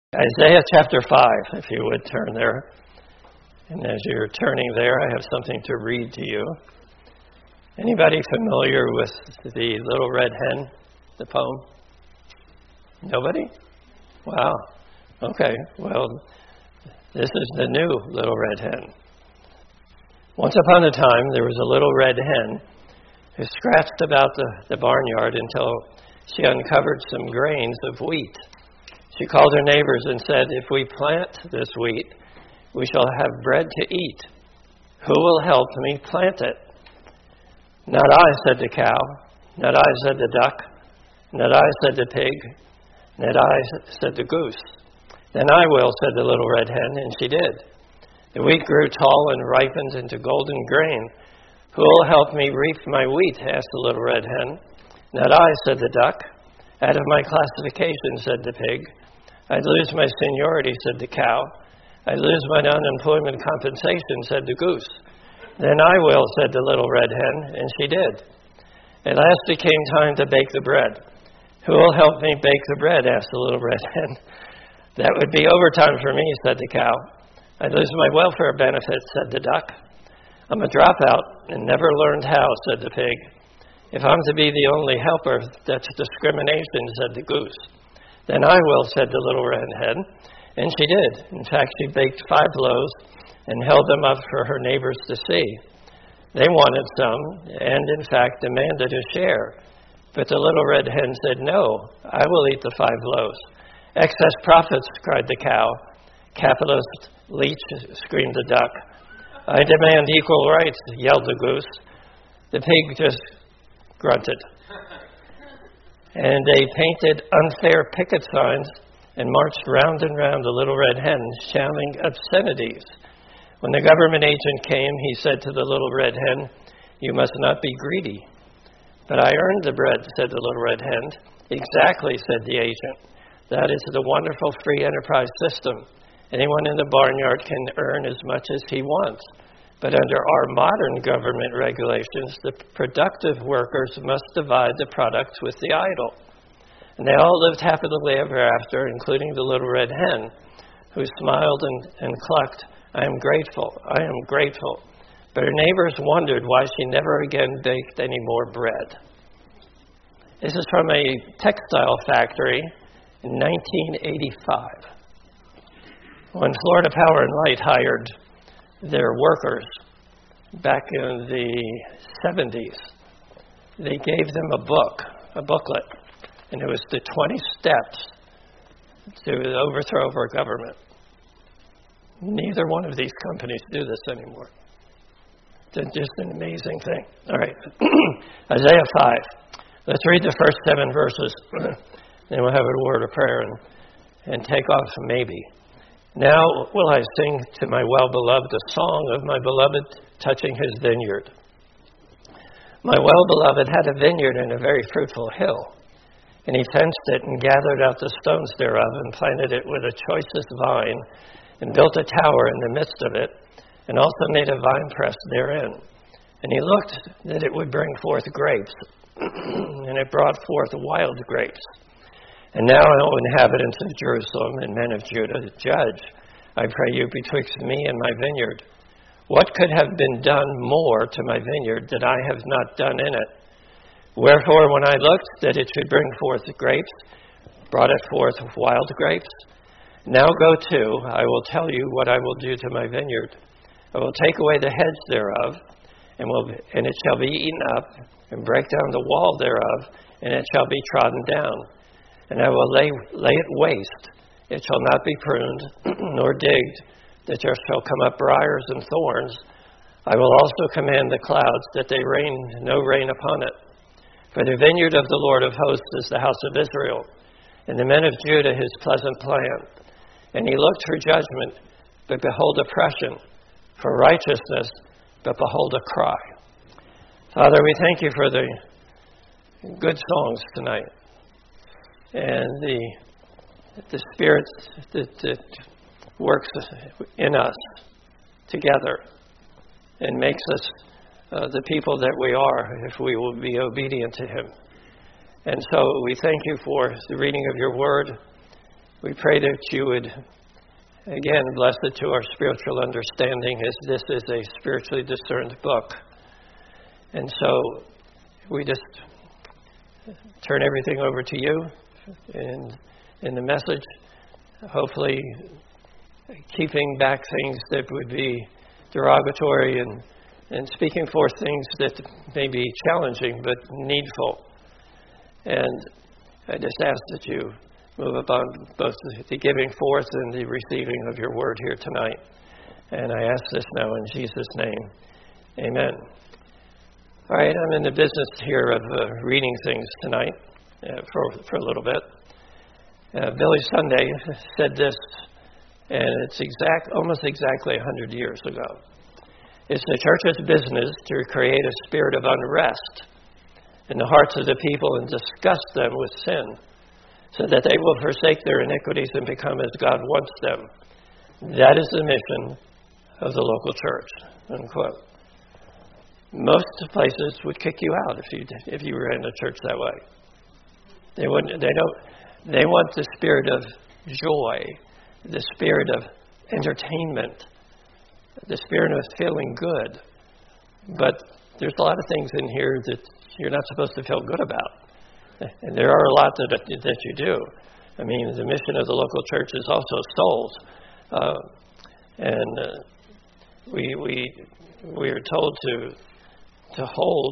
Isaiah chapter 5, if you would turn there. And as you're turning there, I have something to read to you. Anybody familiar with the Little Red Hen, the poem? Nobody? Wow. Okay, well, this is the new Little Red Hen. Once upon a time, there was a little red hen who scratched about the barnyard until she uncovered some grains of wheat. She called her neighbors and said, "If we plant this wheat, we shall have bread to eat. Who will help me plant it?" "Not I," said the cow. "Not I," said the duck. "Not I," said the pig. "Not I," said the goose. "Then I will," said the little red hen, and she did. The wheat grew tall and ripened into golden grain. "Who will help me reap my wheat?" asked the little red hen. "Not I," said the duck. "Out of my classification," said the pig. "I'd lose my seniority," said the cow. "I'd lose my unemployment compensation," said the goose. "Then I will," said the little red hen, and she did. At last it came time to bake the bread. "Who will help me bake the bread?" asked the little red hen. "That would be overtime for me," said the cow. "I'd lose my welfare benefits," said the duck. "I'm a dropout and never learned how," said the pig. "If I'm to be the only helper, that's discrimination," said the goose. "Then I will," said the little red hen, and she did. In fact, she baked 5 loaves and held them up for her neighbors to see. They wanted some and, in fact, demanded a share. But the little red hen said, "No, I will eat the 5 loaves." "Excess profits," cried the cow. "Capitalist leech," screamed the duck. "I demand equal rights," yelled the goose. The pig just grunted. And they painted unfair picket signs and marched round and round the little red hen, shouting obscenities. When the government agent came, he said to the little red hen, "You must not be greedy." "But I earned the bread," said the little red hen. "Exactly," said the agent. "That is the wonderful free enterprise system. Anyone in the barnyard can earn as much as he wants. But under our modern government regulations, the productive workers must divide the products with the idle." And they all lived happily ever after, including the little red hen, who smiled and clucked, "I am grateful, I am grateful." But her neighbors wondered why she never again baked any more bread. This is from a textile factory in 1985. When Florida Power and Light hired their workers back in the 70s, they gave them a booklet, and it was the 20 steps to the overthrow of our government. Neither one of these companies do this anymore. It's just an amazing thing. All right, Isaiah 5. Let's read the first 7 verses, then we'll have a word of prayer and take off maybe. "Now will I sing to my well-beloved a song of my beloved touching his vineyard. My well-beloved had a vineyard in a very fruitful hill, and he fenced it and gathered out the stones thereof and planted it with the choicest vine and built a tower in the midst of it and also made a winepress therein. And he looked that it would bring forth grapes, and it brought forth wild grapes. And now, O inhabitants of Jerusalem and men of Judah, judge, I pray you, betwixt me and my vineyard. What could have been done more to my vineyard that I have not done in it? Wherefore, when I looked that it should bring forth grapes, brought it forth wild grapes? Now go to, I will tell you what I will do to my vineyard. I will take away the hedge thereof, and it shall be eaten up, and break down the wall thereof, and it shall be trodden down. And I will lay it waste. It shall not be pruned, nor digged, that there shall come up briars and thorns. I will also command the clouds, that they rain no rain upon it. For the vineyard of the Lord of hosts is the house of Israel, and the men of Judah his pleasant plan. And he looked for judgment, but behold oppression, for righteousness, but behold a cry. Father, we thank you for the good songs tonight, and the Spirit that works in us together and makes us the people that we are if we will be obedient to him. And so we thank you for the reading of your word We pray that you would, again, bless it to our spiritual understanding, as this is a spiritually discerned book. And so we just turn everything over to you in the message, hopefully keeping back things that would be derogatory and speaking forth things that may be challenging but needful. And I just ask that you move upon both the giving forth and the receiving of your word here tonight. And I ask this now in Jesus' name. Amen. All right, I'm in the business here of reading things tonight for a little bit. Billy Sunday said this, and it's almost exactly 100 years ago. It's the church's business to create a spirit of unrest in the hearts of the people and disgust them with sin, so that they will forsake their iniquities and become as God wants them. That is the mission of the local church, unquote. Most places would kick you out if you were in a church that way. They wouldn't. They want the spirit of joy, the spirit of entertainment, the spirit of feeling good. But there's a lot of things in here that you're not supposed to feel good about. And there are a lot that you do. I mean, the mission of the local church is also souls. We are told to hold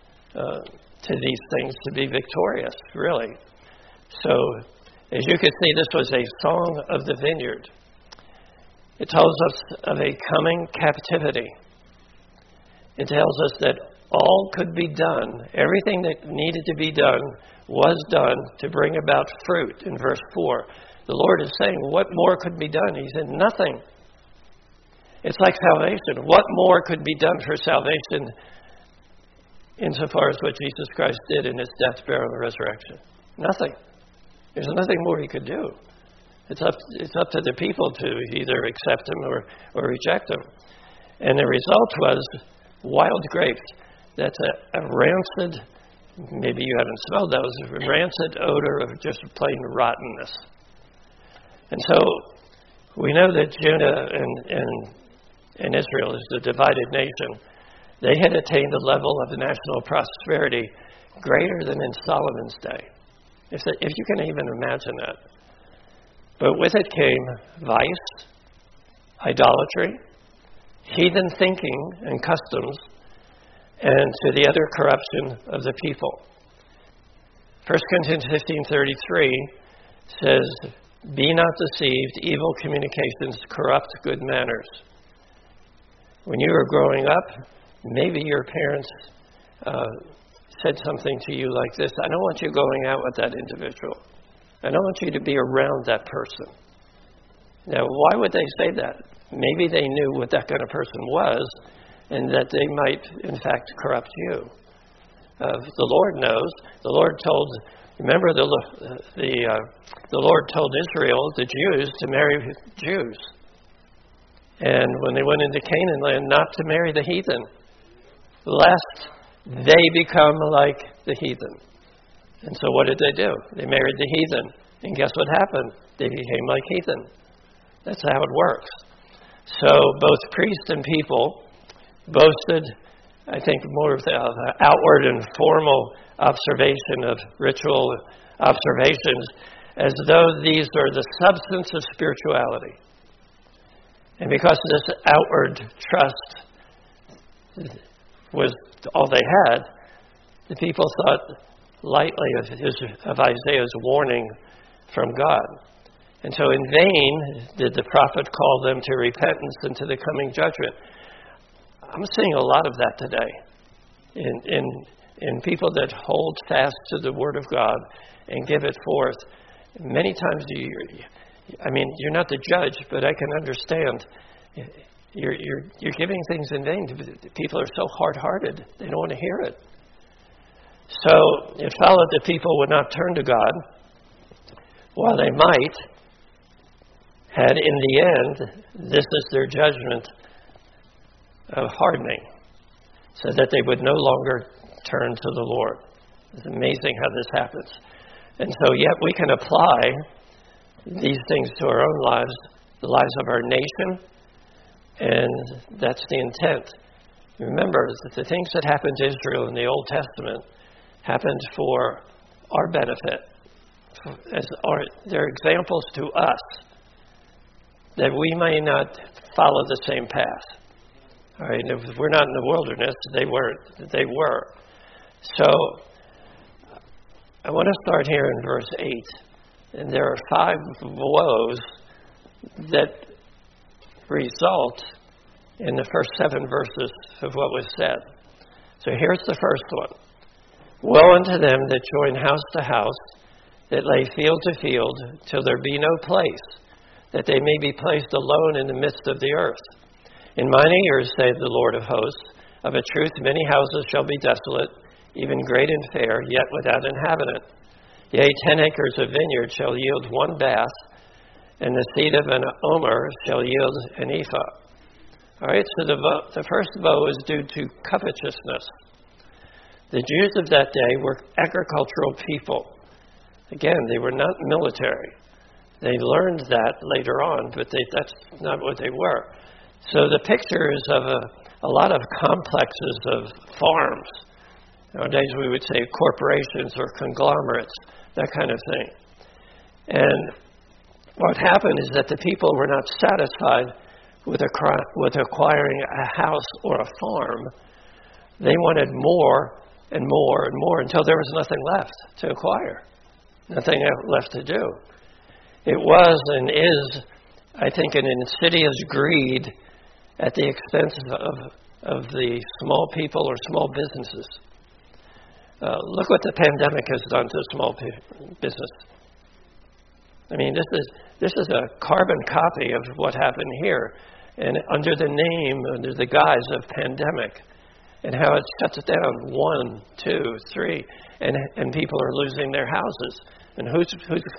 to these things, to be victorious, really. So, as you can see, this was a song of the vineyard. It tells us of a coming captivity. It tells us that all could be done. Everything that needed to be done was done to bring about fruit in verse 4. The Lord is saying, what more could be done? He said, nothing. It's like salvation. What more could be done for salvation insofar as what Jesus Christ did in his death, burial, and resurrection? Nothing. There's nothing more he could do. It's up to the people to either accept him or reject him. And the result was wild grapes. That's a rancid, maybe you haven't smelled those, a rancid odor of just plain rottenness. And so we know that Judah and Israel is the divided nation. They had attained a level of national prosperity greater than in Solomon's day, if you can even imagine that. But with it came vice, idolatry, heathen thinking and customs, and to the other corruption of the people. 1 Corinthians 15:33 says, be not deceived, evil communications corrupt good manners. When you were growing up, maybe your parents said something to you like this: I don't want you going out with that individual. I don't want you to be around that person. Now, why would they say that? Maybe they knew what that kind of person was, and that they might, in fact, corrupt you. The Lord knows. The Lord told, remember, the Lord told Israel, the Jews, to marry Jews. And when they went into Canaan land, not to marry the heathen, lest they become like the heathen. And so what did they do? They married the heathen. And guess what happened? They became like heathen. That's how it works. So both priest and people boasted, I think, more of the outward and formal observation of ritual observations, as though these are the substance of spirituality. And because this outward trust was all they had, the people thought lightly of Isaiah's warning from God. And so in vain did the prophet call them to repentance and to the coming judgment. I'm seeing a lot of that today in people that hold fast to the Word of God and give it forth. Many times you're not the judge, but I can understand you're giving things in vain. People are so hard-hearted, they don't want to hear it. So it followed that people would not turn to God, while they might, had in the end, this is their judgment of hardening, so that they would no longer turn to the Lord. It's amazing how this happens. And so yet we can apply these things to our own lives, the lives of our nation, and that's the intent. Remember, the things that happened to Israel in the Old Testament happened for our benefit. They're examples to us that we may not follow the same path. All right, if we're not in the wilderness, they were. So I want to start here in verse 8. And there are 5 woes that result in the first 7 verses of what was said. So here's the first one. Woe unto them that join house to house, that lay field to field, till there be no place, that they may be placed alone in the midst of the earth. In mine ears, saith the Lord of hosts, of a truth many houses shall be desolate, even great and fair, yet without inhabitant. Yea, 10 acres of vineyard shall yield 1 bath, and the seed of an omer shall yield an ephah. All right, so the first woe is due to covetousness. The Jews of that day were agricultural people. Again, they were not military. They learned that later on, but that's not what they were. So the picture is of a lot of complexes of farms. Nowadays we would say corporations or conglomerates, that kind of thing. And what happened is that the people were not satisfied with acquiring a house or a farm. They wanted more and more and more until there was nothing left to acquire, nothing left to do. It was and is, I think, an insidious greed at the expense of the small people or small businesses. Look what the pandemic has done to small business. I mean, this is a carbon copy of what happened here, and under the guise of pandemic, and how it shuts it down 1, 2, 3, and people are losing their houses. And who's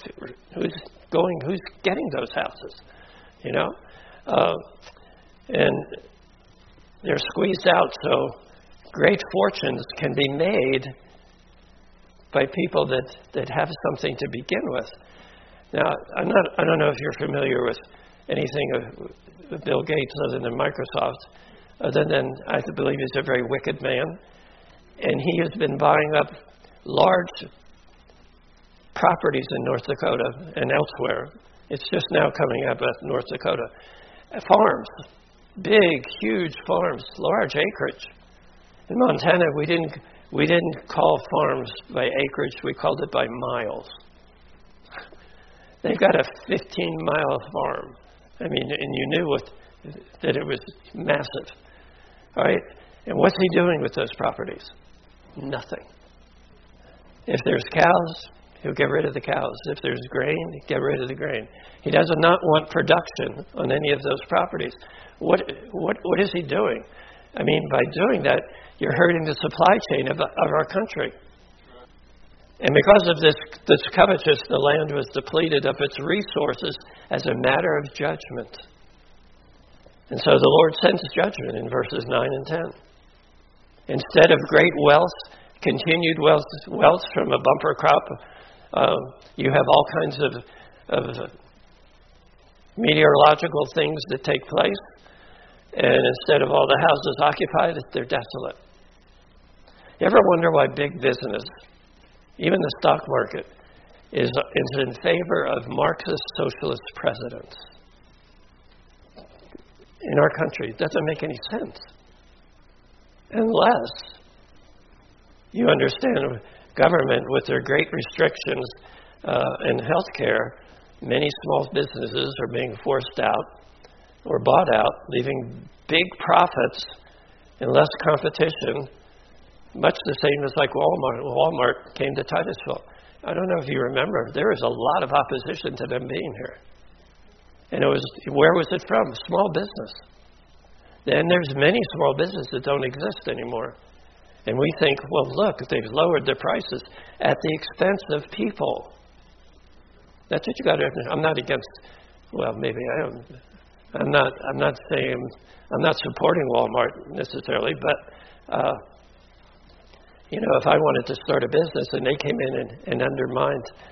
getting those houses? You know, and they're squeezed out. So great fortunes can be made by people that have something to begin with. Now, I don't know if you're familiar with anything of Bill Gates other than Microsoft, other than I believe he's a very wicked man, and he has been buying up large properties in North Dakota and elsewhere. It's just now coming up at North Dakota. Farms, big, huge farms, large acreage. In Montana, we didn't call farms by acreage, we called it by miles. They've got a 15-mile farm. I mean, and you knew that it was massive. All right? And what's he doing with those properties? Nothing. If there's cows, he'll get rid of the cows. If there's grain, he'll get rid of the grain. He does not want production on any of those properties. What is he doing? I mean, by doing that, you're hurting the supply chain of our country. And because of this covetousness, the land was depleted of its resources as a matter of judgment. And so the Lord sends judgment in verses 9 and 10. Instead of great wealth, continued wealth from a bumper crop, you have all kinds of meteorological things that take place. And instead of all the houses occupied, they're desolate. You ever wonder why big business, even the stock market, is in favor of Marxist socialist presidents? In our country, it doesn't make any sense. Unless you understand government with their great restrictions in health care, many small businesses are being forced out or bought out, leaving big profits and less competition, much the same as like Walmart. Walmart came to Titusville. I don't know if you remember, there was a lot of opposition to them being here. And where was it from? Small business. And there's many small businesses that don't exist anymore. And we think, well, look, they've lowered their prices at the expense of people. That's what you got to. I'm not against. Well, maybe I am. I'm not saying. I'm not supporting Walmart necessarily, but if I wanted to start a business and they came in and undermined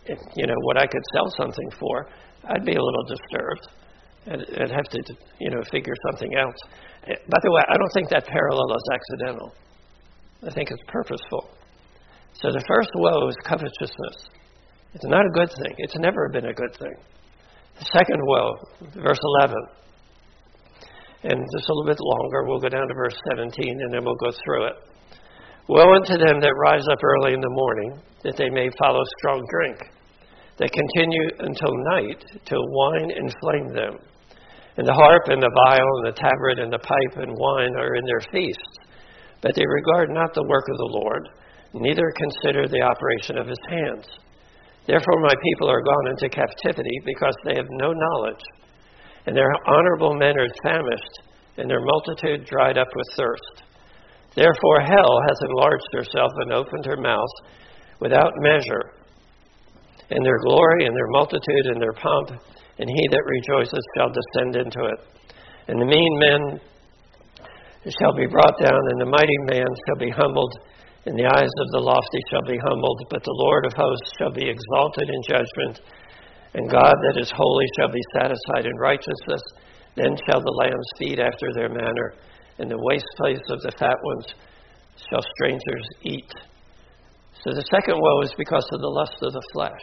what I could sell something for, I'd be a little disturbed. I'd have to, figure something else. By the way, I don't think that parallel is accidental. I think it's purposeful. So the first woe is covetousness. It's not a good thing. It's never been a good thing. The second woe, verse 11. And just a little bit longer, we'll go down to verse 17, and then we'll go through it. Woe unto them that rise up early in the morning, that they may follow strong drink, that continue until night, till wine inflame them. And the harp and the viol and the tabret and the pipe and wine are in their feasts. But they regard not the work of the Lord, neither consider the operation of his hands. Therefore my people are gone into captivity, because they have no knowledge. And their honorable men are famished, and their multitude dried up with thirst. Therefore hell hath enlarged herself and opened her mouth without measure. And their glory and their multitude and their pomp, and he that rejoices shall descend into it. And the mean men shall be brought down, and the mighty man shall be humbled, and the eyes of the lofty shall be humbled, but the Lord of hosts shall be exalted in judgment, and God that is holy shall be satisfied in righteousness. Then shall the lambs feed after their manner, and the waste place of the fat ones shall strangers eat. So the second woe is because of the lust of the flesh.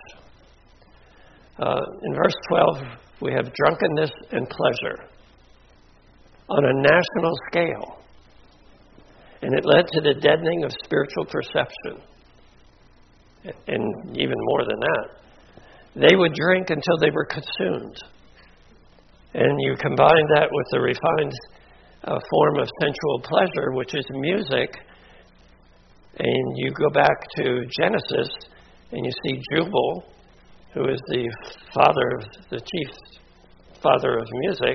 In verse 12, we have drunkenness and pleasure on a national scale. And it led to the deadening of spiritual perception. And even more than that. They would drink until they were consumed. And you combine that with the refined form of sensual pleasure, which is music, and you go back to Genesis, and you see Jubal, who is the chief father of music,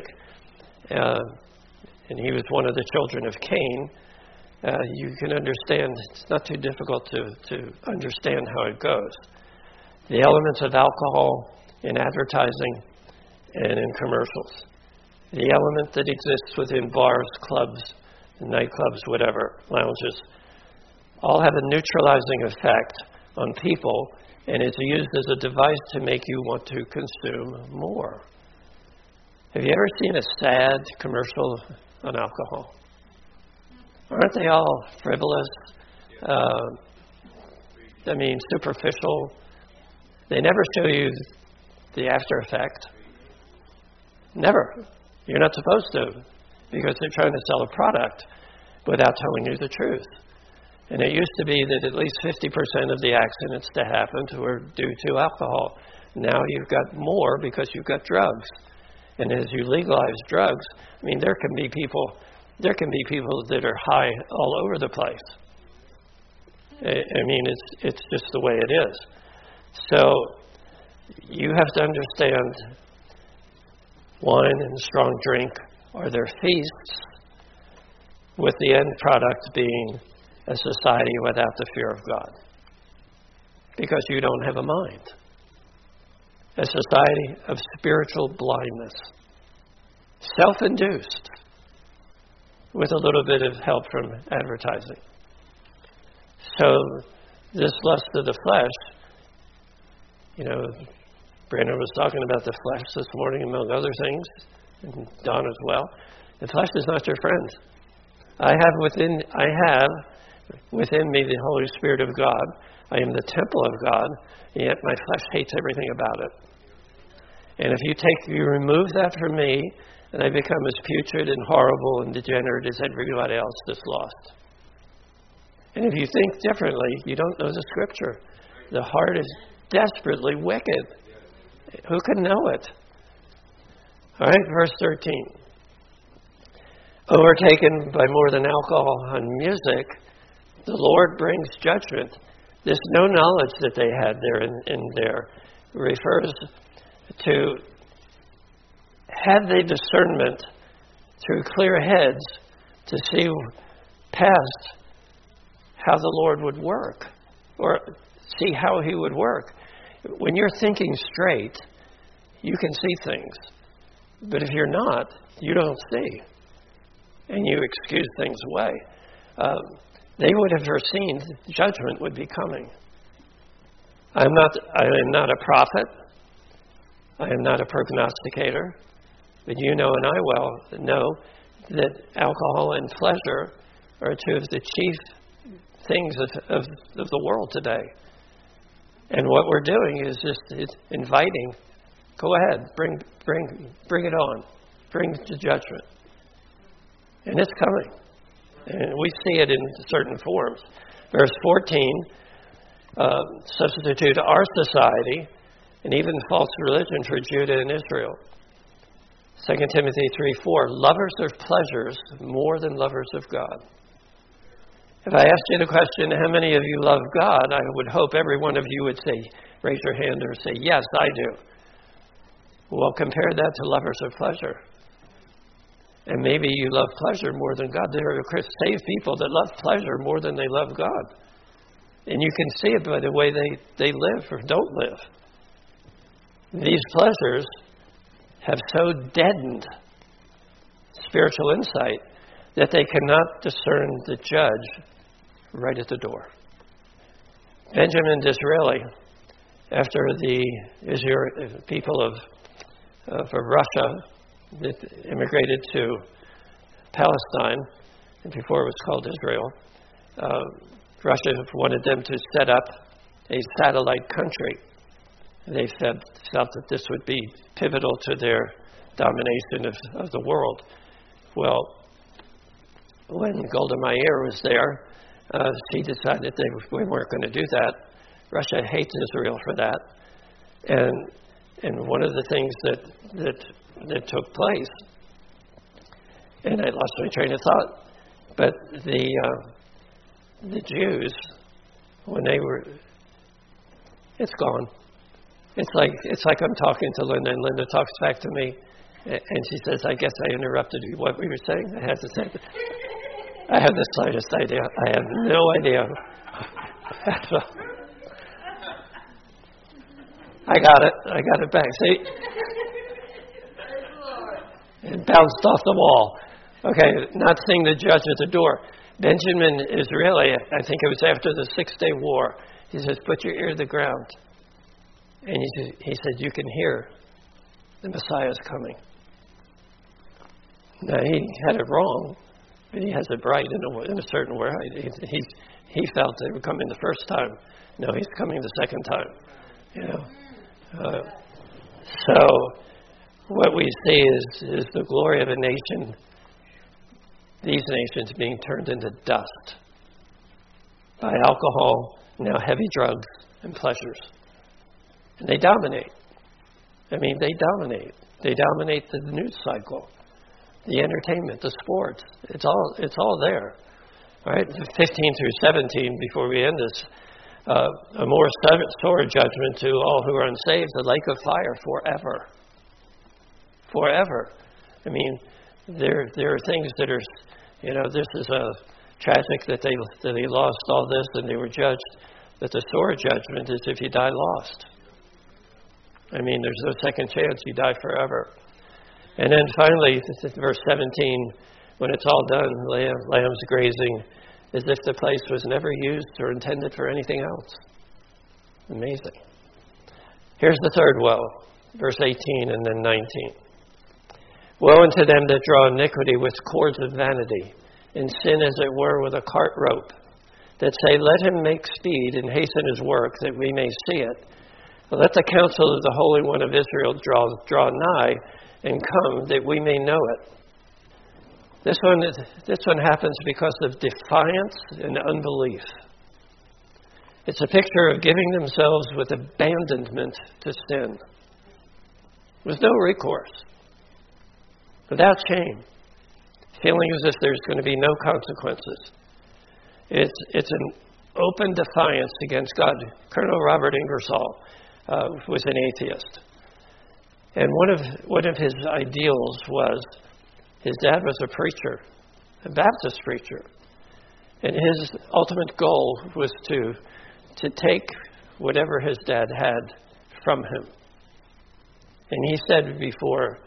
and he was one of the children of Cain. You can understand, it's not too difficult to understand how it goes. The elements of alcohol in advertising and in commercials. The element that exists within bars, clubs, nightclubs, whatever, lounges, all have a neutralizing effect on people, and it's used as a device to make you want to consume more. Have you ever seen a sad commercial on alcohol? Aren't they all frivolous? Superficial. They never show you the after effect. Never. You're not supposed to, because they're trying to sell a product without telling you the truth. And it used to be that at least 50% of the accidents that happened were due to alcohol. Now you've got more because you've got drugs. And as you legalize drugs, there can be people that are high all over the place. It's just the way it is. So you have to understand, wine and strong drink are their feasts, with the end product being a society without the fear of God. Because you don't have a mind. A society of spiritual blindness. Self-induced. With a little bit of help from advertising. So this lust of the flesh, Brandon was talking about the flesh this morning, among other things, and Don as well. The flesh is not your friend. I have within me the Holy Spirit of God. I am the temple of God, and yet my flesh hates everything about it. And if you remove that from me, and I become as putrid and horrible and degenerate as everybody else that's lost. And if you think differently, you don't know the Scripture. The heart is desperately wicked. Who can know it? All right, verse 13. Overtaken by more than alcohol and music, the Lord brings judgment. This no knowledge that they had there in there refers to, had they discernment through clear heads to see past how the Lord would work, or see how he would work. When you're thinking straight, you can see things. But if you're not, you don't see. And you excuse things away. They would have foreseen judgment would be coming. I am not a prophet. I am not a prognosticator. But you know and I well know that alcohol and pleasure are two of the chief things of the world today. And what we're doing is just inviting, go ahead, bring it on. Bring the judgment. And it's coming. And we see it in certain forms. Verse 14, substitute our society and even false religion for Judah and Israel. 2 Timothy 3:4, lovers of pleasures more than lovers of God. If I asked you the question, how many of you love God, I would hope every one of you would say, raise your hand or say, yes, I do. Well, compare that to lovers of pleasure. And maybe you love pleasure more than God. There are saved people that love pleasure more than they love God. And you can see it by the way they live or don't live. These pleasures have so deadened spiritual insight that they cannot discern the judge right at the door. Benjamin Disraeli, after the people of Russia that immigrated to Palestine, and before it was called Israel, Russia wanted them to set up a satellite country. They felt that this would be pivotal to their domination of the world. Well, when Golda Meir was there, she decided we weren't going to do that. Russia hates Israel for that. And one of the things that took place, and I lost my train of thought, but the Jews, when they were, it's gone. It's like I'm talking to Linda, and Linda talks back to me, and she says, I guess I interrupted you. What we were saying? I have to say, I have the slightest idea. I have no idea. I got it back. See? It bounced off the wall. Okay, not seeing the judge at the door. Benjamin Disraeli, I think it was after the 6-Day War, he says, put your ear to the ground. And he said, you can hear the Messiah's coming. Now, he had it wrong, but he has it right in a certain way. He felt they were coming the first time. No, he's coming the second time. You know. So what we see is the glory of a nation, these nations being turned into dust by alcohol, now heavy drugs and pleasures. And they dominate. I mean, they dominate. They dominate the news cycle, the entertainment, the sports. It's all there. All right, 15 through 17, before we end this, a more sore judgment to all who are unsaved, the lake of fire forever. Forever. I mean, there are things that are, this is a tragic that they lost all this and they were judged. But the sore judgment is if you die lost. I mean, there's no second chance. You die forever. And then finally, verse 17, when it's all done, lambs grazing, as if the place was never used or intended for anything else. Amazing. Here's the third woe, verse 18 and then 19. Woe unto them that draw iniquity with cords of vanity, and sin as it were with a cart rope, that say, let him make speed and hasten his work, that we may see it. Let the counsel of the Holy One of Israel draw nigh and come, that we may know it. This one happens because of defiance and unbelief. It's a picture of giving themselves with abandonment to sin, with no recourse, without shame, feeling as if there's going to be no consequences. It's an open defiance against God. Colonel Robert Ingersoll was an atheist. And one of his ideals was, his dad was a preacher, a Baptist preacher. And his ultimate goal was to take whatever his dad had from him. And he said before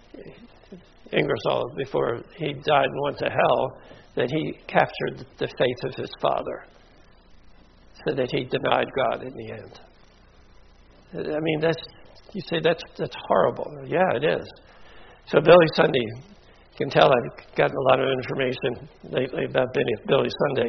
he died and went to hell, that he captured the faith of his father, so that he denied God in the end. I mean, you say that's horrible. Yeah, it is. So Billy Sunday, you can tell I've gotten a lot of information lately about Billy Sunday.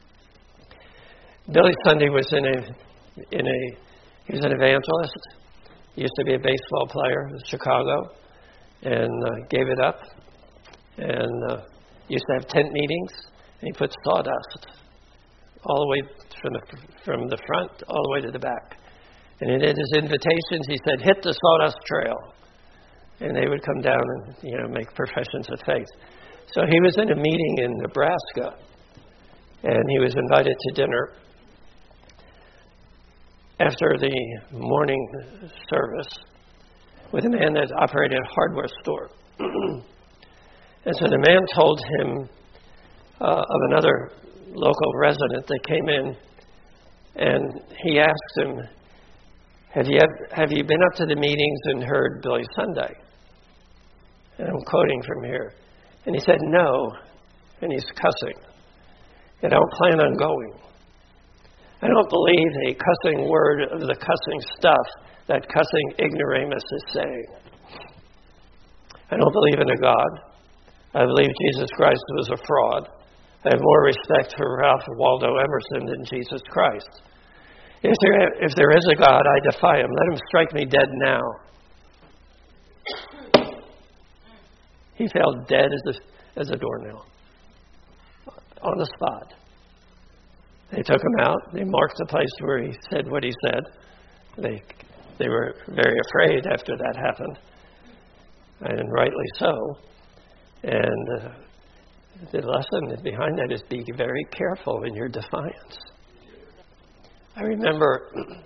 Billy Sunday was he was an evangelist. He used to be a baseball player in Chicago, and gave it up. And used to have tent meetings, and he put sawdust all the way from the front all the way to the back. And in his invitations, he said, "Hit the sawdust trail." And they would come down and, make professions of faith. So he was in a meeting in Nebraska, and he was invited to dinner after the morning service with a man that operated a hardware store. And so the man told him of another local resident that came in, and he asked him, have you been up to the meetings and heard Billy Sunday? And I'm quoting from here. And he said, "No," and he's cussing. "And I don't plan on going. I don't believe a cussing word of the cussing stuff that cussing ignoramus is saying. I don't believe in a God. I believe Jesus Christ was a fraud. I have more respect for Ralph Waldo Emerson than Jesus Christ. If there is a God, I defy him. Let him strike me dead now." He fell dead as a doornail on the spot. They took him out. They marked the place where he said what he said. They were very afraid after that happened, and rightly so. And the lesson behind that is be very careful in your defiance. I remember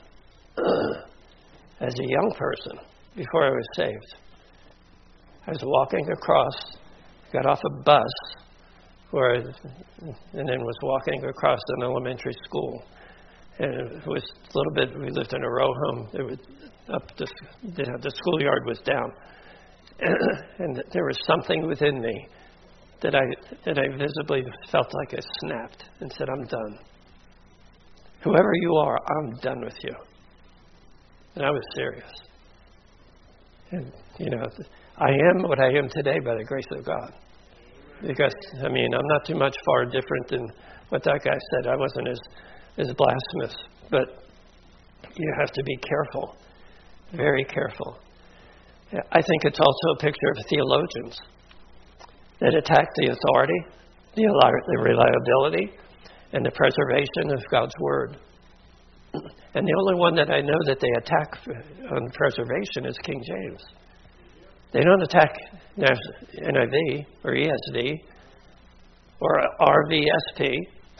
as a young person, before I was saved, I was walking across, got off a bus, and then was walking across an elementary school. And it was a little bit, we lived in a row home. It was the schoolyard was down. And there was something within me that I visibly felt like I snapped and said, "I'm done. Whoever you are, I'm done with you." And I was serious. And, I am what I am today by the grace of God. Because, I'm not too much far different than what that guy said. I wasn't as blasphemous. But you have to be careful, very careful. I think it's also a picture of theologians that attack the authority, the reliability, and the preservation of God's Word. And the only one that I know that they attack on preservation is King James. They don't attack NIV or ESV or RVSP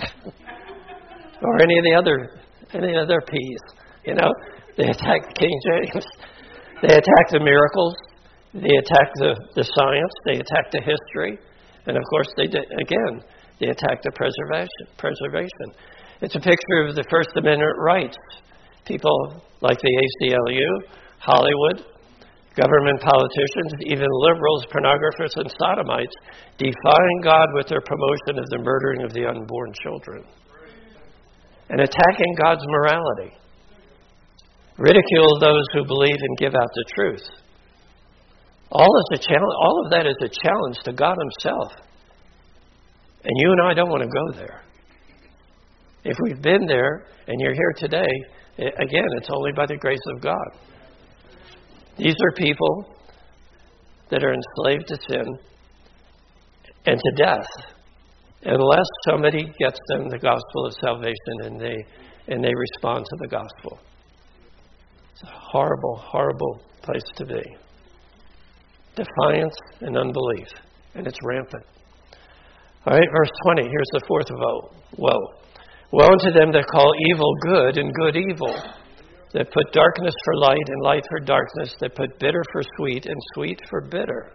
or any of the other P's. They attack King James. They attack the miracles. They attack the science. They attack the history. And of course, they attack the preservation. It's a picture of the First Amendment rights. People like the ACLU, Hollywood, government politicians, even liberals, pornographers, and sodomites defying God with their promotion of the murdering of the unborn children. And attacking God's morality. Ridicule those who believe and give out the truth. All of that is a challenge to God Himself. And you and I don't want to go there. If we've been there and you're here today, again, it's only by the grace of God. These are people that are enslaved to sin and to death, unless somebody gets them the gospel of salvation and they respond to the gospel. It's a horrible, horrible place to be. Defiance and unbelief, and it's rampant. All right, verse 20, here's the fourth woe. Woe unto them that call evil good and good evil, that put darkness for light and light for darkness, that put bitter for sweet and sweet for bitter.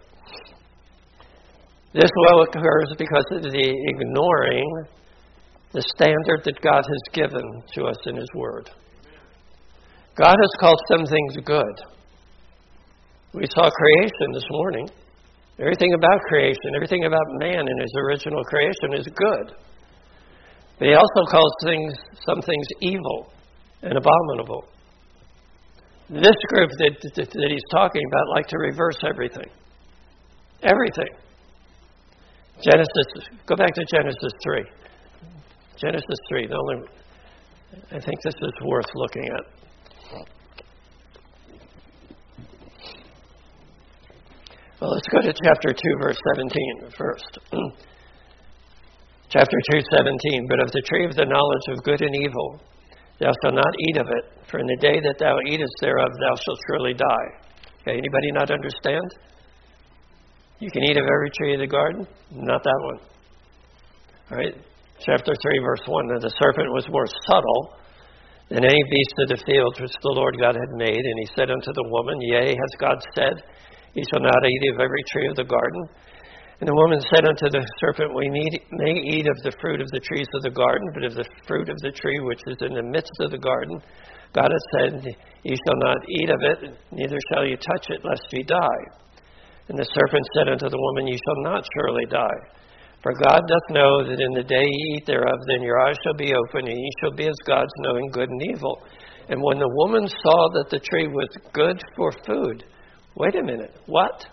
This woe occurs because of the ignoring the standard that God has given to us in His Word. God has called some things good. We saw creation this morning. Everything about creation, everything about man in his original creation is good. But He also calls some things evil and abominable. This group that he's talking about like to reverse everything. Everything. Go back to Genesis 3. Genesis 3. I think this is worth looking at. Well, let's go to chapter 2, verse 17 first. Chapter 2, 17. But of the tree of the knowledge of good and evil, thou shalt not eat of it, for in the day that thou eatest thereof, thou shalt surely die. Okay, anybody not understand? You can eat of every tree of the garden? Not that one. All right, chapter 3, verse 1. And the serpent was more subtle than any beast of the field which the Lord God had made. And he said unto the woman, Yea, has God said, Ye shall not eat of every tree of the garden? And the woman said unto the serpent, We may eat of the fruit of the trees of the garden, but of the fruit of the tree which is in the midst of the garden, God hath said, Ye shall not eat of it, neither shall ye touch it, lest ye die. And the serpent said unto the woman, Ye shall not surely die. For God doth know that in the day ye eat thereof, then your eyes shall be opened, and ye shall be as gods, knowing good and evil. And when the woman saw that the tree was good for food, wait a minute, what?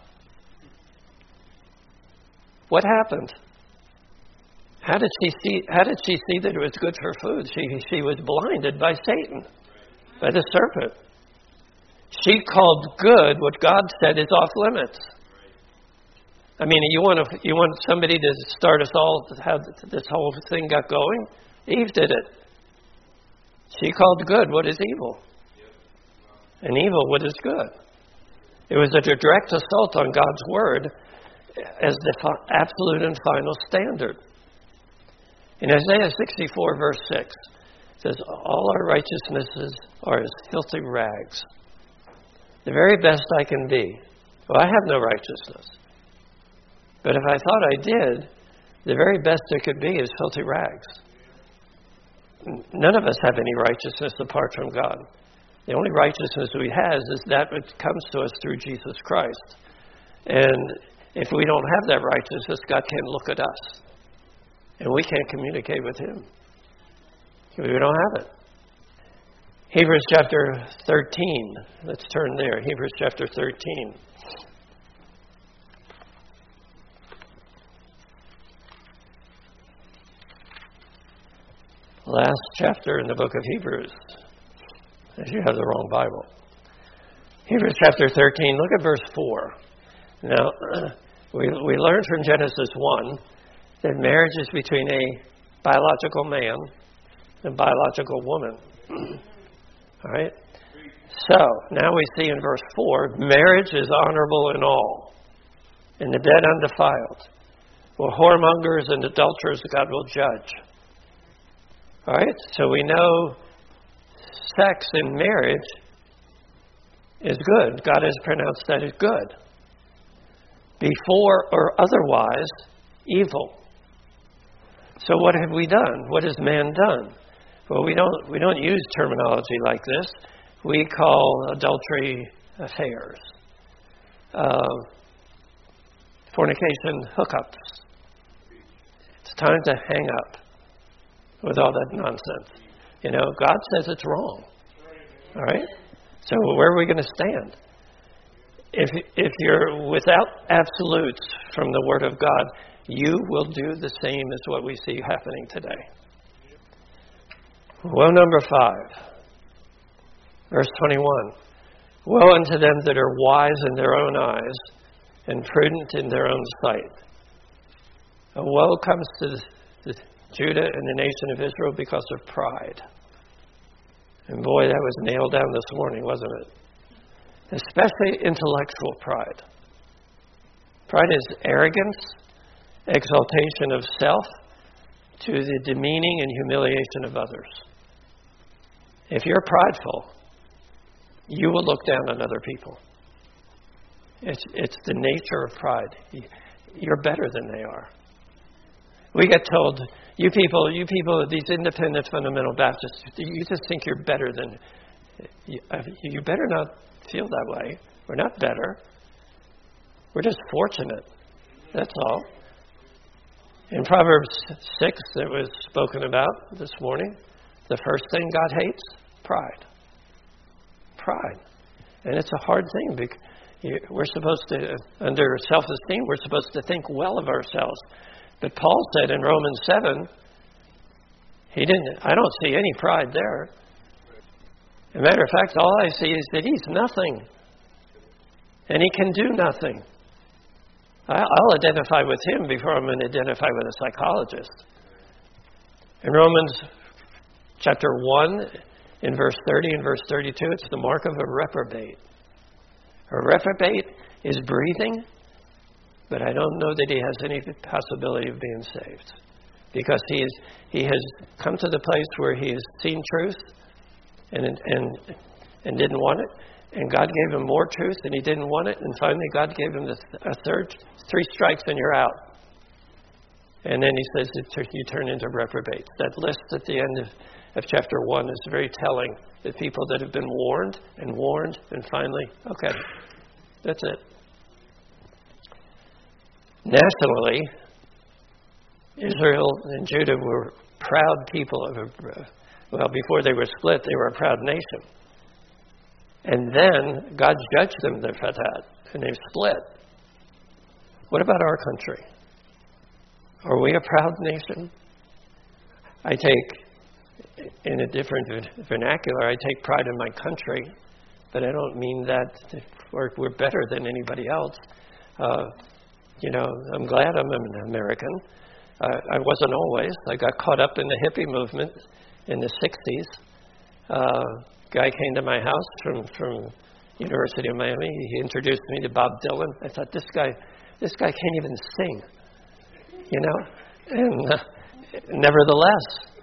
What happened? How did she see that it was good for food? She was blinded by Satan, by the serpent. She called good what God said is off limits. I mean, you want somebody to start us all, how this whole thing got going? Eve did it. She called good what is evil, and evil what is good. It was a direct assault on God's word as the absolute and final standard. In Isaiah 64, verse 6, it says, All our righteousnesses are as filthy rags. The very best I can be. Well, I have no righteousness. But if I thought I did, the very best there could be is filthy rags. None of us have any righteousness apart from God. The only righteousness we have is that which comes to us through Jesus Christ. And if we don't have that righteousness, God can't look at us. And we can't communicate with Him. We don't have it. Hebrews chapter 13. Let's turn there. Hebrews chapter 13. Last chapter in the book of Hebrews, if you have the wrong Bible. Hebrews chapter 13, look at verse 4. Now, we learned from Genesis 1 that marriage is between a biological man and a biological woman. All right? So, now we see in verse 4, marriage is honorable in all, and the dead undefiled. Well, whoremongers and adulterers God will judge. All right? So we know sex in marriage is good. God has pronounced that as good. Before or otherwise, evil. So what have we done? What has man done? Well, we don't use terminology like this. We call adultery affairs, fornication hookups. It's time to hang up with all that nonsense. You know, God says it's wrong. All right? So where are we going to stand? If you're without absolutes from the Word of God, you will do the same as what we see happening today. Woe number 5. Verse 21. Woe unto them that are wise in their own eyes and prudent in their own sight. A woe comes to Judah and the nation of Israel because of pride. And boy, that was nailed down this morning, wasn't it? Especially intellectual pride. Pride is arrogance, exaltation of self, to the demeaning and humiliation of others. If you're prideful, you will look down on other people. It's the nature of pride. You're better than they are. We get told, you people, these independent fundamental Baptists, you just think you're better than... You better not feel that way. We're not better. We're just fortunate. That's all. In Proverbs 6 that was spoken about this morning, the first thing God hates, pride. Pride. And it's a hard thing. We're supposed to, under self-esteem, we're supposed to think well of ourselves. But Paul said in Romans 7, I don't see any pride there. As a matter of fact, all I see is that he's nothing. And he can do nothing. I'll identify with him before I'm going to identify with a psychologist. In Romans chapter 1, in verse 30 and verse 32, it's the mark of a reprobate. A reprobate is breathing, but I don't know that he has any possibility of being saved. Because he has come to the place where he has seen truth and didn't want it. And God gave him more truth and he didn't want it. And finally God gave him a third, 3 strikes and you're out. And then he says you turn into reprobates. That list at the end of chapter 1 is very telling. The people that have been warned and finally, okay, that's it. Nationally, Israel and Judah were proud people before they were split, they were a proud nation. And then God judged them for that, and they split. What about our country? Are we a proud nation? I take, in a different vernacular, I take pride in my country, but I don't mean that we're better than anybody else. I'm glad I'm an American. I wasn't always. I got caught up in the hippie movement in the 60s. Guy came to my house from University of Miami. He introduced me to Bob Dylan. I thought, this guy can't even sing, And nevertheless,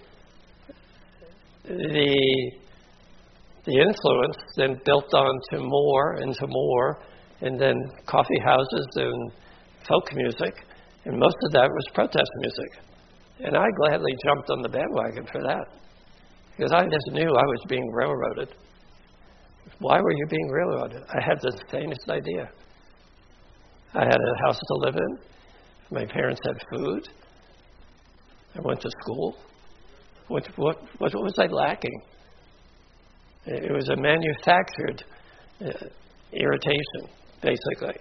the influence then built on to more, and then coffee houses and folk music, and most of that was protest music. And I gladly jumped on the bandwagon for that, because I just knew I was being railroaded. Why were you being railroaded? I had the faintest idea. I had a house to live in. My parents had food. I went to school. What was I lacking? It was a manufactured irritation, basically.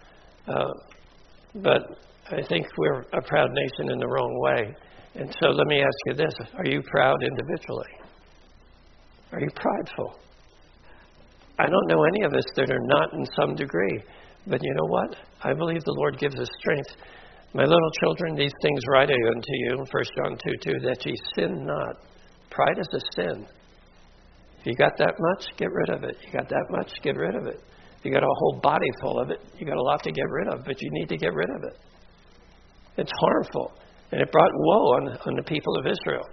But I think we're a proud nation in the wrong way. And so let me ask you this. Are you proud individually? Are you prideful? I don't know any of us that are not in some degree. But you know what? I believe the Lord gives us strength. My little children, these things write I unto you, 1 John 2:2, that ye sin not. Pride is a sin. If you got that much, get rid of it. You got that much, get rid of it. If you got a whole body full of it, you got a lot to get rid of, but you need to get rid of it. It's harmful. And it brought woe on the people of Israel.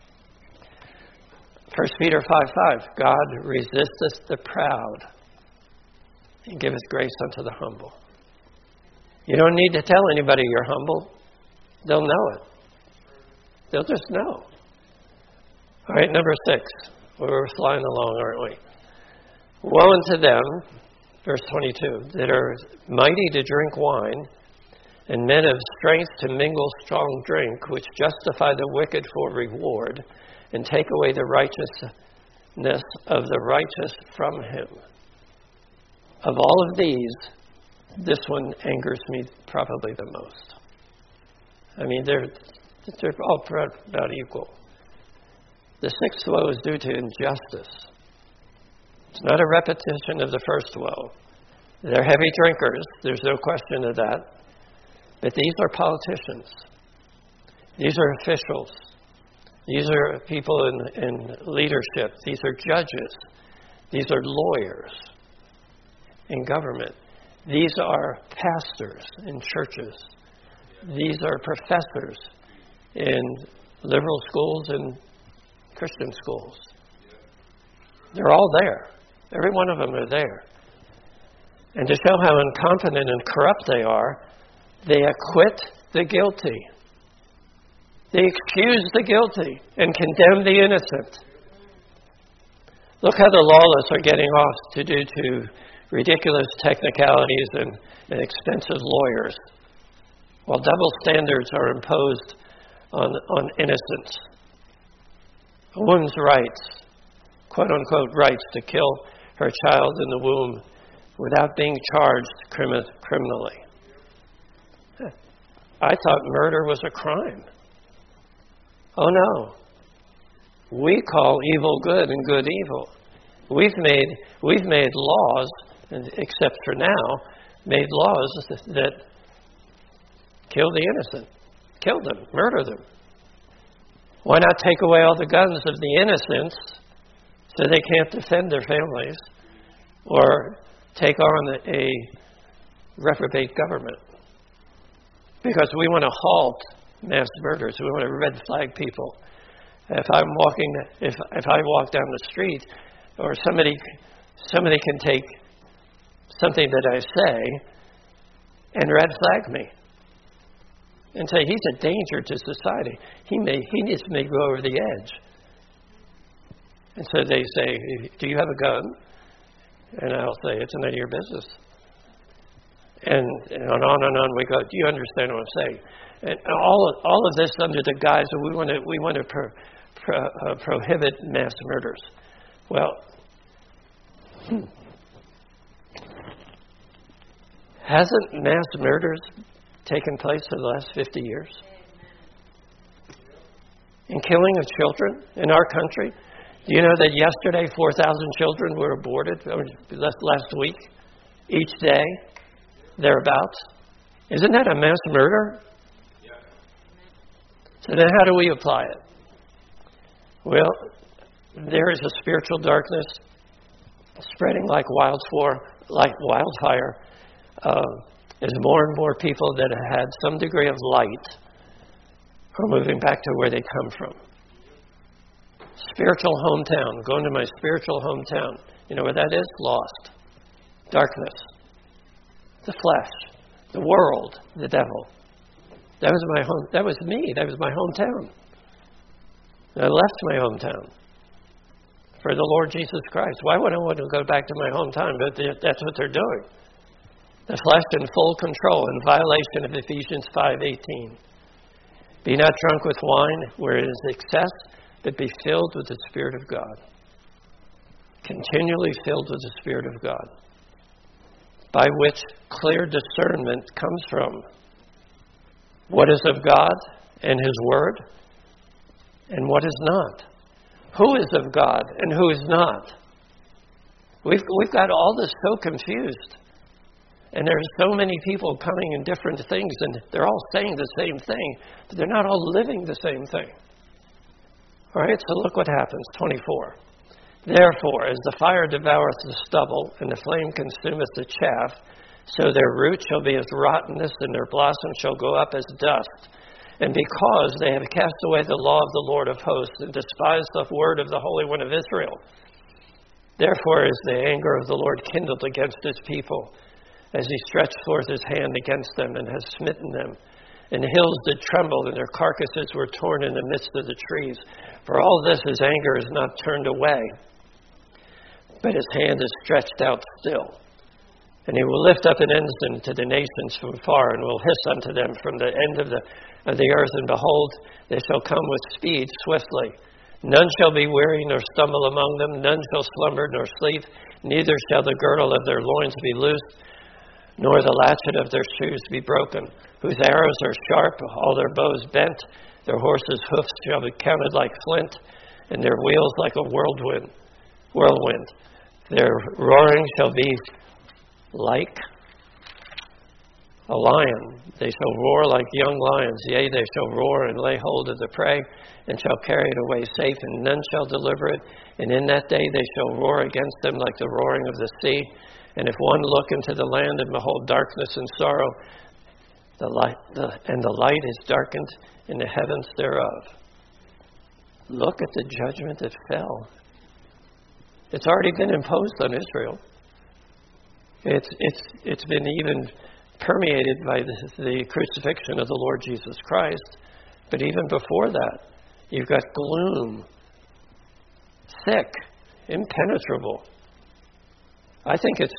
1 Peter 5:5, God resisteth the proud and giveth grace unto the humble. You don't need to tell anybody you're humble. They'll know it. They'll just know. All right, number 6. We're flying along, aren't we? Woe unto them, verse 22, that are mighty to drink wine, and men of strength to mingle strong drink, which justify the wicked for reward, and take away the righteousness of the righteous from him. Of all of these, this one angers me probably the most. I mean, they're all about equal. The 6th woe is due to injustice. It's not a repetition of the first woe. They're heavy drinkers. There's no question of that. But these are politicians. These are officials. These are people in leadership. These are judges. These are lawyers in government. These are pastors in churches. These are professors in liberal schools and Christian schools. They're all there. Every one of them are there. And to show how incompetent and corrupt they are, they acquit the guilty. They excuse the guilty and condemn the innocent. Look how the lawless are getting off due to ridiculous technicalities and expensive lawyers, while double standards are imposed on innocence. A woman's rights, quote-unquote rights to kill her child in the womb without being charged criminally. I thought murder was a crime. Oh no. We call evil good and good evil. We've made laws, except for now, made laws that kill the innocent, kill them, murder them. Why not take away all the guns of the innocents so they can't defend their families, or take on a reprobate government? Because we want to halt mass murders. We want to red flag people. If I walk down the street, or somebody can take something that I say and red flag me and say he's a danger to society. He may go over the edge. And so they say, "Do you have a gun?" And I'll say, "It's none of your business." And on and on we go. Do you understand what I'm saying? And all of this under the guise that we want to prohibit mass murders. Well, hasn't mass murders taken place in the last 50 years? In killing of children in our country? Do you know that yesterday 4,000 children were aborted last week? Each day, thereabouts. Isn't that a mass murder? So then how do we apply it? Well, there is a spiritual darkness spreading like wildfire, as more and more people that have had some degree of light are moving back to where they come from. Spiritual hometown, going to my spiritual hometown. You know where that is? Lost. Darkness. The flesh. The world. The devil. That was my home. That was me. That was my hometown. And I left my hometown for the Lord Jesus Christ. Why would I want to go back to my hometown? But that's what they're doing. The flesh in full control, in violation of Ephesians 5:18. Be not drunk with wine, where it is excess, but be filled with the Spirit of God. Continually filled with the Spirit of God, by which clear discernment comes from what is of God and His Word, and what is not. Who is of God and who is not? We've got all this so confused. And there's so many people coming in different things, and they're all saying the same thing, but they're not all living the same thing. All right, so look what happens, 24. Therefore, as the fire devoureth the stubble, and the flame consumeth the chaff, so their root shall be as rottenness, and their blossom shall go up as dust. And because they have cast away the law of the Lord of hosts, and despised the word of the Holy One of Israel, therefore is the anger of the Lord kindled against His people, as He stretched forth His hand against them, and has smitten them. And the hills did tremble, and their carcasses were torn in the midst of the trees. For all this His anger is not turned away, but His hand is stretched out still. And He will lift up an ensign to the nations from far, and will hiss unto them from the end of the earth. And behold, they shall come with speed swiftly. None shall be weary nor stumble among them. None shall slumber nor sleep. Neither shall the girdle of their loins be loosed, nor the latchet of their shoes be broken. Whose arrows are sharp, all their bows bent. Their horses' hoofs shall be counted like flint, and their wheels like a whirlwind. Their roaring shall be like a lion. They shall roar like young lions. Yea, they shall roar and lay hold of the prey, and shall carry it away safe, and none shall deliver it. And in that day they shall roar against them like the roaring of the sea. And if one look into the land and behold darkness and sorrow, the light is darkened in the heavens thereof. Look at the judgment that fell. It's already been imposed on Israel. It's been even permeated by the crucifixion of the Lord Jesus Christ. But even before that, you've got gloom, thick, impenetrable. I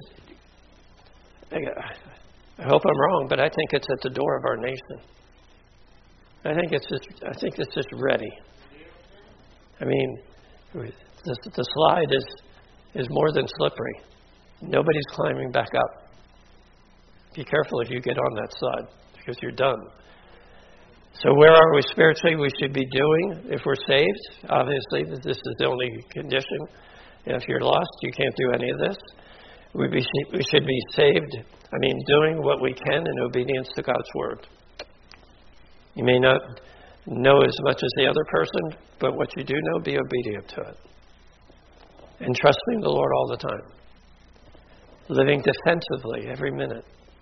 hope I'm wrong, but I think it's at the door of our nation. I think it's just ready. I mean, the slide is is more than slippery. Nobody's climbing back up. Be careful if you get on that side, because you're done. So where are we spiritually? We should be doing if we're saved. Obviously, this is the only condition. If you're lost, you can't do any of this. We should be saved, doing what we can in obedience to God's word. You may not know as much as the other person, but what you do know, be obedient to it. And trusting the Lord all the time. Living defensively every minute.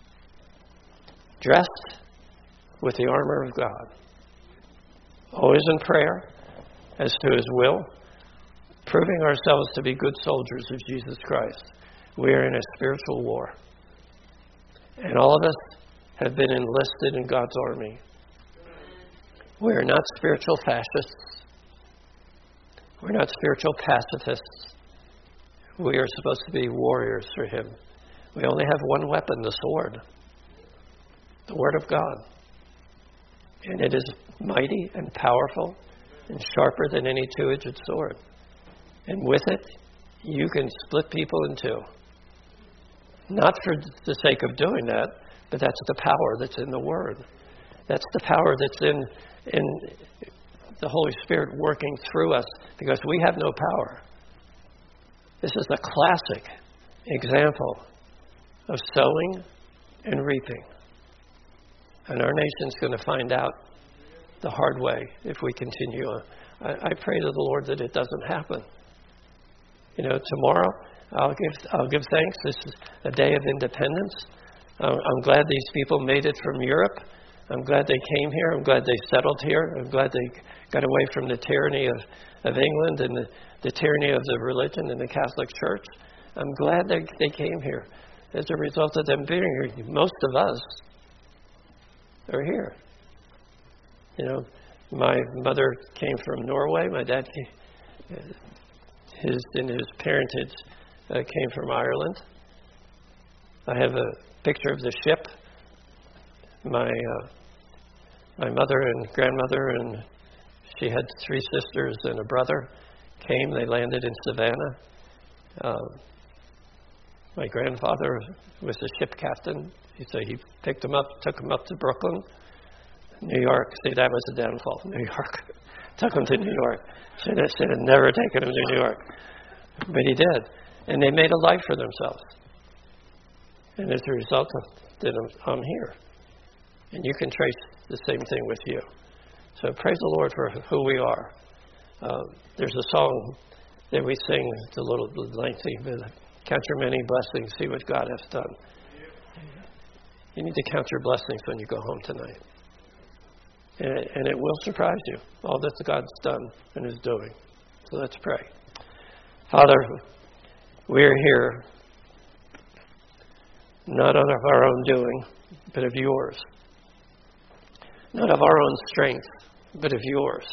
Dressed with the armor of God. Always in prayer as to His will. Proving ourselves to be good soldiers of Jesus Christ. We are in a spiritual war. And all of us have been enlisted in God's army. We are not spiritual fascists. We're not spiritual pacifists. We are supposed to be warriors for Him. We only have one weapon, the sword. The Word of God. And it is mighty and powerful and sharper than any two-edged sword. And with it, you can split people in two. Not for the sake of doing that, but that's the power that's in the Word. That's the power that's in the Holy Spirit working through us, because we have no power. This is a classic example of sowing and reaping. And our nation's going to find out the hard way if we continue on. I pray to the Lord that it doesn't happen. Tomorrow I'll give thanks. This is a day of independence. I'm glad these people made it from Europe. I'm glad they came here. I'm glad they settled here. I'm glad they got away from the tyranny of England and the tyranny of the religion and the Catholic Church. I'm glad they came here. As a result of them being here, most of us are here. My mother came from Norway. My dad his parentage came from Ireland. I have a picture of the ship. My mother and grandmother, and she had 3 sisters and a brother, came. They landed in Savannah. My grandfather was the ship captain. He picked them up, took them up to Brooklyn, New York. See, that was the downfall. New York. Took them to New York. Should have never taken them to New York. But he did. And they made a life for themselves. And as a result of that, I'm here. And you can trace the same thing with you. So praise the Lord for who we are. There's a song that we sing. It's a little lengthy, but count your many blessings, see what God has done. You need to count your blessings when you go home tonight. And it will surprise you, all that God's done and is doing. So let's pray. Father, we're here not out of our own doing, but of yours. Not of our own strength, but of yours.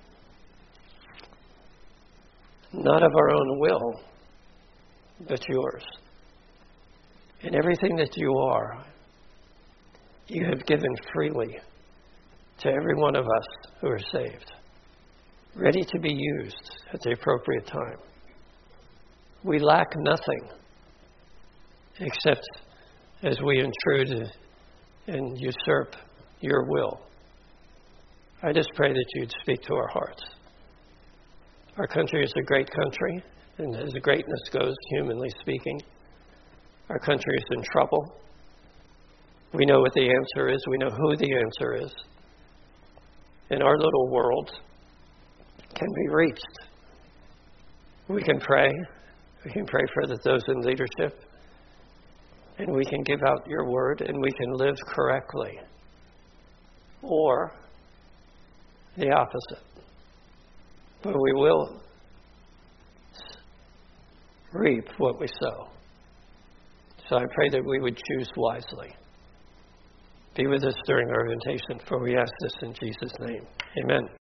Not of our own will, but yours. And everything that you are, you have given freely to every one of us who are saved, ready to be used at the appropriate time. We lack nothing except as we intrude and usurp your will. I just pray that you'd speak to our hearts. Our country is a great country, and as the greatness goes, humanly speaking, our country is in trouble. We know what the answer is. We know who the answer is. And our little world can be reached. We can pray. We can pray for those in leadership. And we can give out your word, and we can live correctly. Or the opposite. But we will reap what we sow. So I pray that we would choose wisely. Be with us during our invitation, for we ask this in Jesus' name. Amen.